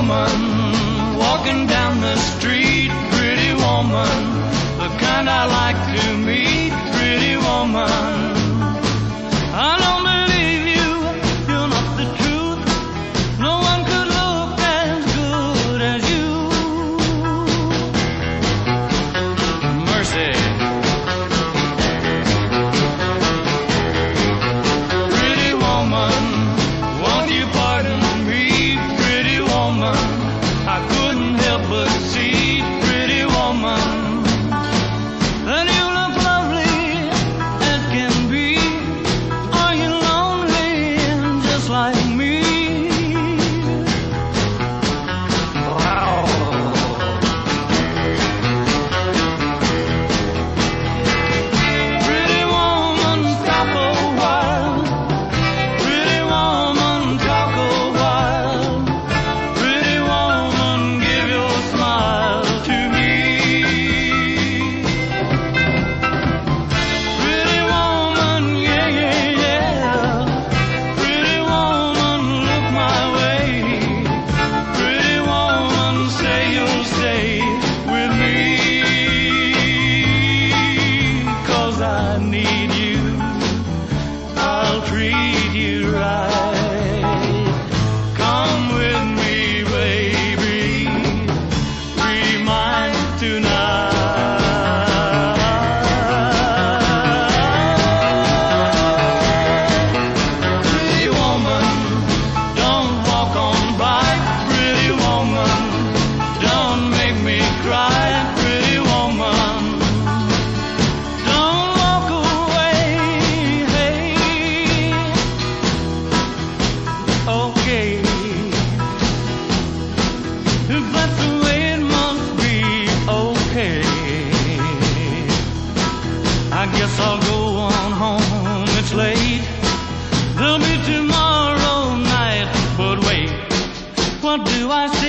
woman walking down the street, pretty woman, the kind I like to meet, pretty woman. I don't believe you, you're not the truth. No one could look as good as you. Mercy. Pretty woman, won't you pardon me, pretty woman? I couldn't help but see, pretty woman, that you look lovely as can be. Are you lonely just like me? Wow. Pretty woman, stop a while. Pretty woman, talk a while. Pretty woman, give your smile to me. Pretty woman, yeah, yeah, yeah. Pretty woman, look my way. Pretty woman, say you'll stay with me. 'Cause I need you, I'll treat you right. Come with me, baby, be mine tonight. Pretty woman, don't walk on by. Pretty woman, don't make me cry. Pretty woman, don't walk away. Hey, okay, if that's the way it must be, okay. I guess I'll go on home, it's late. There'll be tomorrow night, but wait, what do I see?